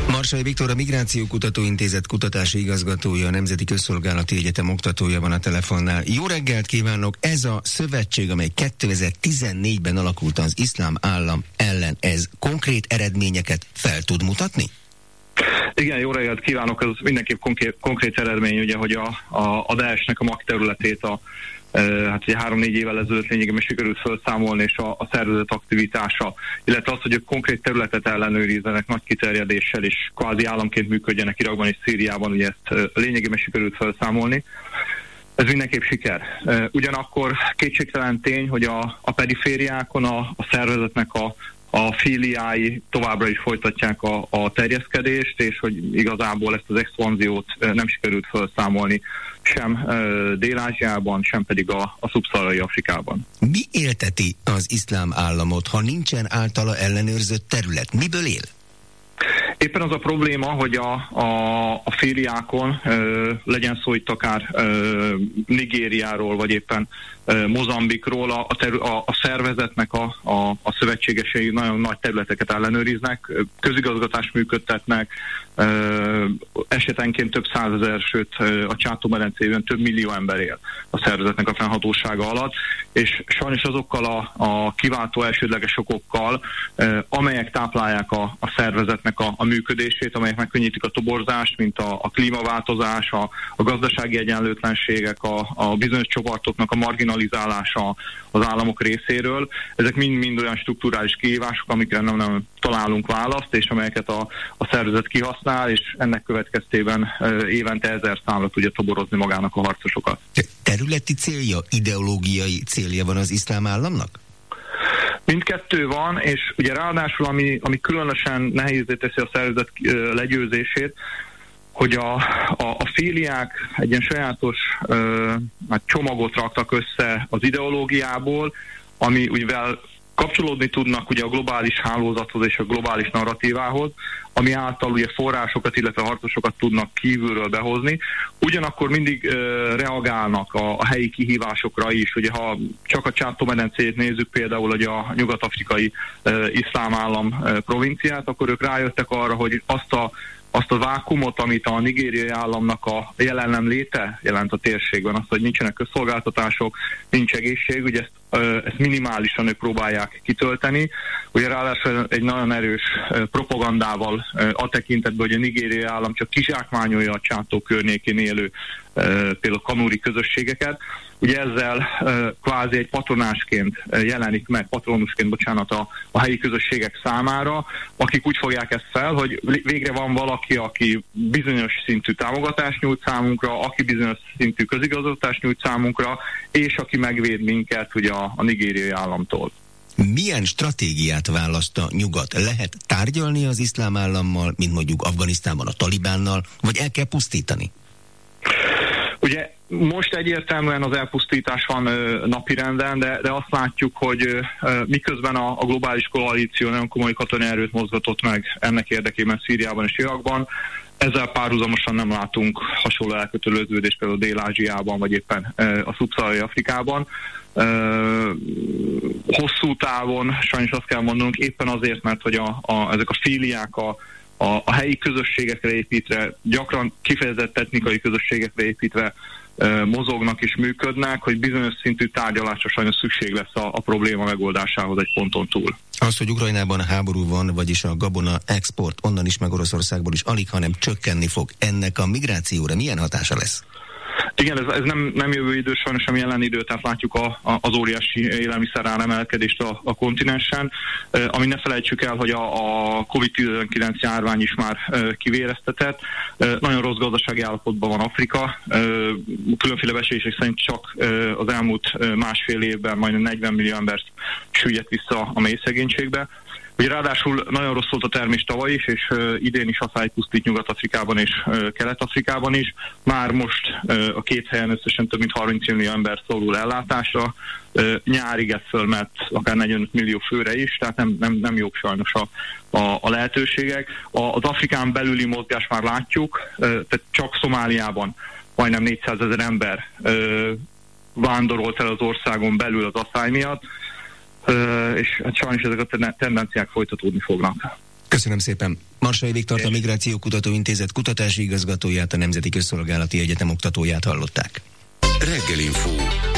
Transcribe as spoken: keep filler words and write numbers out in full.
Marsai Viktor, a Migráció Kutatóintézet kutatási igazgatója, a Nemzeti Közszolgálati Egyetem oktatója van a telefonnál. Jó reggelt kívánok! Ez a szövetség, amely kétezer-tizennégyben alakult az Iszlám Állam ellen, ez konkrét eredményeket fel tud mutatni? Igen, jó reggelt kívánok! Ez mindenképp konkrét, konkrét eredmény, ugye, hogy a, a, a Daesh-nek a magterületét a hát ugye három-négy évvel ezelőtt lényegében sikerült felszámolni, és a, a szervezet aktivitása, illetve az, hogy ők konkrét területet ellenőrizzenek nagy kiterjedéssel, és kvázi államként működjenek Irakban és Szíriában, ugye ezt lényegében sikerült felszámolni. Ez mindenképp siker. Ugyanakkor kétségtelen tény, hogy a, a perifériákon a, a szervezetnek a a fíliái továbbra is folytatják a, a terjeszkedést, és hogy igazából ezt az expanziót nem sikerült felszámolni sem Dél-Ázsiában, sem pedig a, a szubszaharai Afrikában. Mi élteti az Iszlám Államot, ha nincsen általa ellenőrzött terület? Miből él? Éppen az a probléma, hogy a, a, a fíliákon ö, legyen szó itt akár ö, Nigériáról, vagy éppen ö, Mozambikról, a, a, terü- a, a szervezetnek a, a, a szövetségesei nagyon nagy területeket ellenőriznek, közigazgatást működtetnek, ö, esetenként több százezer, sőt a Csátó-medencében több millió ember él a szervezetnek a fennhatósága alatt, és sajnos azokkal a, a kiváltó elsődleges okokkal, ö, amelyek táplálják a, a szervezetnek a, a működését, amelyek megkönnyítik a toborzást, mint a, a klímaváltozás, a, a gazdasági egyenlőtlenségek, a, a bizonyos csoportoknak a marginalizálása az államok részéről. Ezek mind-mind olyan strukturális kihívások, amikre nem, nem találunk választ, és amelyeket a, a szervezet kihasznál, és ennek következtében évente ezer számra tudja toborozni magának a harcosokat. Területi célja, ideológiai célja van az Iszlám Államnak? Mindkettő van, és ugye ráadásul, ami, ami különösen nehézé teszi a szervezet legyőzését, hogy a, a, a fíliák egy ilyen sajátos ö, hát csomagot raktak össze az ideológiából, ami ugyebár kapcsolódni tudnak ugye a globális hálózathoz és a globális narratívához, ami által ugye forrásokat, illetve harcosokat tudnak kívülről behozni. Ugyanakkor mindig uh, reagálnak a, a helyi kihívásokra is. Ugye ha csak a Csátó-medencét nézzük, például hogy a nyugat-afrikai uh, iszlám állam uh, provinciát, akkor ők rájöttek arra, hogy azt a azt a vákumot, amit a nigériai államnak a jelen nem léte jelent a térségben, azt, hogy nincsenek közszolgáltatások, nincs egészség, ugye ezt, ezt minimálisan ők próbálják kitölteni. Ugye ráadásul egy nagyon erős propagandával a tekintetben, hogy a nigériai állam csak kizsákmányolja a Csátó környékén élő például kanúri közösségeket. Ugye ezzel uh, kvázi egy patronásként uh, jelenik meg, patronusként, bocsánat, a, a helyi közösségek számára, akik úgy fogják ezt fel, hogy végre van valaki, aki bizonyos szintű támogatást nyújt számunkra, aki bizonyos szintű közigazgatást nyújt számunkra, és aki megvéd minket ugye a, a nigériai államtól. Milyen stratégiát választ a nyugat? Lehet tárgyalni az Iszlám Állammal, mint mondjuk Afganisztánban a Talibánnal, vagy el kell pusztítani? Ugye most egyértelműen az elpusztítás van ö, napirenden, de, de azt látjuk, hogy ö, miközben a, a globális koalíció nagyon komoly katonai erőt mozgatott meg ennek érdekében Szíriában és Irakban, ezzel párhuzamosan nem látunk hasonló elköteleződést például Dél-Ázsiában, vagy éppen ö, a szubszaharai Afrikában. Ö, hosszú távon sajnos azt kell mondanunk, éppen azért, mert hogy a, a, ezek a fíliák a A, a helyi közösségekre építve, gyakran kifejezett etnikai közösségekre építve e, mozognak és működnek, hogy bizonyos szintű tárgyalásra sajnos szükség lesz a, a probléma megoldásához egy ponton túl. Az, hogy Ukrajnában háború van, vagyis a gabona export onnan is, meg Oroszországból is alig, hanem csökkenni fog, ennek a migrációra milyen hatása lesz? Igen, ez, ez nem, nem jövő idő, sajnos sem jelen idő, tehát látjuk a, a, az óriási élelmiszerár emelkedést a, a kontinensen, e, ami ne felejtsük el, hogy a, a kovid tizenkilenc járvány is már e, kivéreztetett. E, nagyon rossz gazdasági állapotban van Afrika, e, különféle becslések szerint csak e, az elmúlt e, másfél évben majdnem negyven millió embert süllyedt vissza a mély szegénységbe. Ugye ráadásul nagyon rossz volt a termés tavaly is, és uh, idén is asszály pusztít Nyugat-Afrikában és uh, Kelet-Afrikában is. Már most uh, a két helyen összesen több mint harminc millió ember szorul ellátásra. Uh, nyárig ez fölmett akár negyvenöt millió főre is, tehát nem, nem, nem jók sajnos a, a, a lehetőségek. A, az Afrikán belüli mozgást már látjuk, uh, tehát csak Szomáliában majdnem négyszázezer ember uh, vándorolt el az országon belül az asszály miatt. Uh, és hát sajnos ezek a tendenciák folytatódni fognak. Köszönöm szépen. Marsai Viktort, a Migráció Kutatóintézet kutatási igazgatóját, a Nemzeti Közszolgálati Egyetem oktatóját hallották. Reggelinfó.